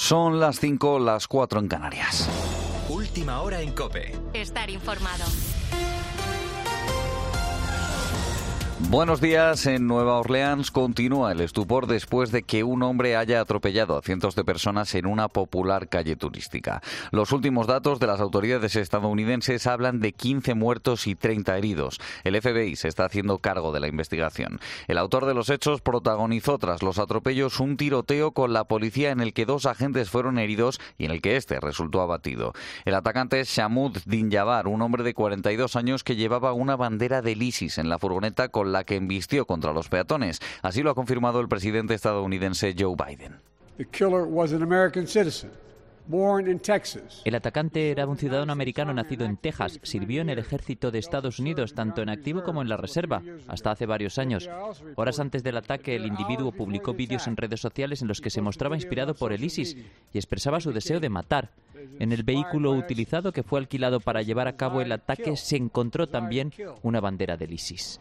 Son las 5, las 4 en Canarias. Última hora en COPE. Estar informado. Buenos días. En Nueva Orleans continúa el estupor después de que un hombre haya atropellado a cientos de personas en una popular calle turística. Los últimos datos de las autoridades estadounidenses hablan de 15 muertos y 30 heridos. El FBI se está haciendo cargo de la investigación. El autor de los hechos protagonizó tras los atropellos un tiroteo con la policía en el que 2 agentes fueron heridos y en el que este resultó abatido. El atacante es Shamud Dinjabar, un hombre de 42 años que llevaba una bandera del ISIS en la furgoneta con la que embistió contra los peatones. Así lo ha confirmado el presidente estadounidense Joe Biden. El atacante era un ciudadano americano nacido en Texas. Sirvió en el ejército de Estados Unidos, tanto en activo como en la reserva, hasta hace varios años. Horas antes del ataque, el individuo publicó vídeos en redes sociales en los que se mostraba inspirado por el ISIS y expresaba su deseo de matar. En el vehículo utilizado que fue alquilado para llevar a cabo el ataque se encontró también una bandera del ISIS.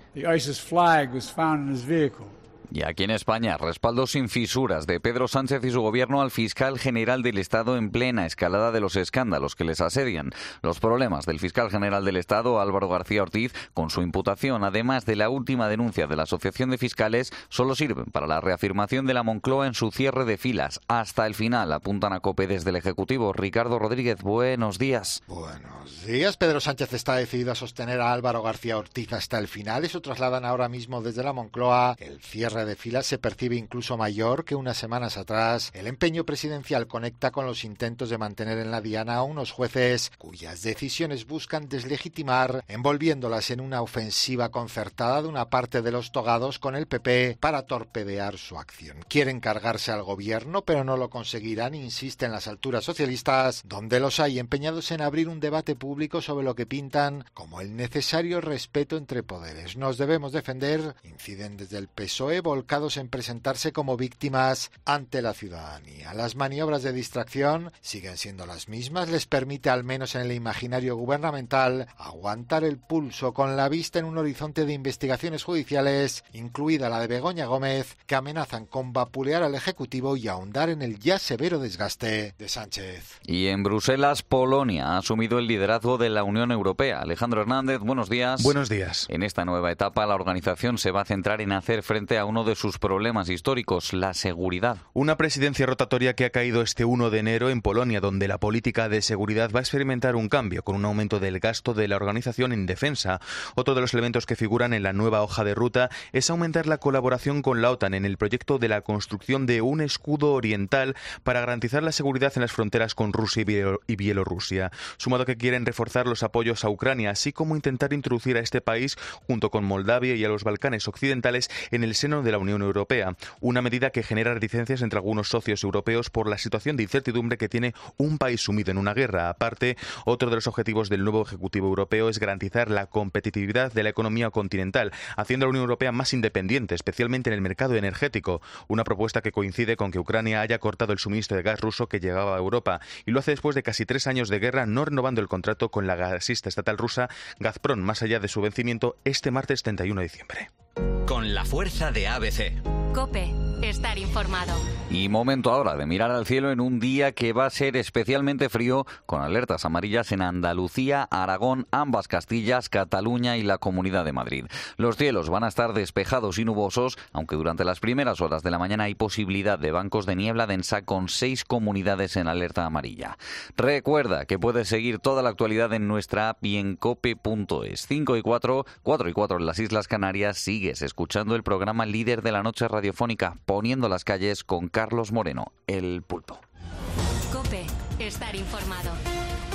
Y aquí en España, respaldo sin fisuras de Pedro Sánchez y su gobierno al fiscal general del Estado en plena escalada de los escándalos que les asedian. Los problemas del fiscal general del Estado, Álvaro García Ortiz, con su imputación, además de la última denuncia de la Asociación de Fiscales, solo sirven para la reafirmación de la Moncloa en su cierre de filas. Hasta el final, apuntan a COPE desde el Ejecutivo. Ricardo Rodríguez, buenos días. Buenos días. Pedro Sánchez está decidido a sostener a Álvaro García Ortiz hasta el final. Eso trasladan ahora mismo desde la Moncloa. El cierre de filas se percibe incluso mayor que unas semanas atrás. El empeño presidencial conecta con los intentos de mantener en la diana a unos jueces cuyas decisiones buscan deslegitimar, envolviéndolas en una ofensiva concertada de una parte de los togados con el PP para torpedear su acción. Quieren cargarse al gobierno, pero no lo conseguirán, insisten las alturas socialistas, donde los hay empeñados en abrir un debate público sobre lo que pintan como el necesario respeto entre poderes. Nos debemos defender, inciden desde el PSOE, volcados en presentarse como víctimas ante la ciudadanía. Las maniobras de distracción siguen siendo las mismas, les permite al menos en el imaginario gubernamental aguantar el pulso con la vista en un horizonte de investigaciones judiciales, incluida la de Begoña Gómez, que amenazan con vapulear al Ejecutivo y ahondar en el ya severo desgaste de Sánchez. Y en Bruselas, Polonia ha asumido el liderazgo de la Unión Europea. Alejandro Hernández, buenos días. Buenos días. En esta nueva etapa, la organización se va a centrar en hacer frente a uno de sus problemas históricos, la seguridad. Una presidencia rotatoria que ha caído este 1 de enero en Polonia, donde la política de seguridad va a experimentar un cambio, con un aumento del gasto de la organización en defensa. Otro de los elementos que figuran en la nueva hoja de ruta es aumentar la colaboración con la OTAN en el proyecto de la construcción de un escudo oriental para garantizar la seguridad en las fronteras con Rusia y Bielorrusia. Sumado a que quieren reforzar los apoyos a Ucrania, así como intentar introducir a este país, junto con Moldavia y a los Balcanes occidentales, en el seno de la Unión Europea, una medida que genera reticencias entre algunos socios europeos por la situación de incertidumbre que tiene un país sumido en una guerra. Aparte, otro de los objetivos del nuevo Ejecutivo Europeo es garantizar la competitividad de la economía continental, haciendo a la Unión Europea más independiente, especialmente en el mercado energético, una propuesta que coincide con que Ucrania haya cortado el suministro de gas ruso que llegaba a Europa, y lo hace después de casi 3 años de guerra, no renovando el contrato con la gasista estatal rusa Gazprom, más allá de su vencimiento este martes 31 de diciembre. Con la fuerza de ABC. COPE. Estar informado. Y momento ahora de mirar al cielo en un día que va a ser especialmente frío, con alertas amarillas en Andalucía, Aragón, ambas Castillas, Cataluña y la Comunidad de Madrid. Los cielos van a estar despejados y nubosos, aunque durante las primeras horas de la mañana hay posibilidad de bancos de niebla densa con 6 comunidades en alerta amarilla. Recuerda que puedes seguir toda la actualidad en nuestra app y en cope.es. 5 y 4, 4 y 4 en las Islas Canarias. Sigues escuchando el programa líder de la noche radiofónica, Poniendo las calles, con Carlos Moreno, el Pulpo. COPE. Estar informado.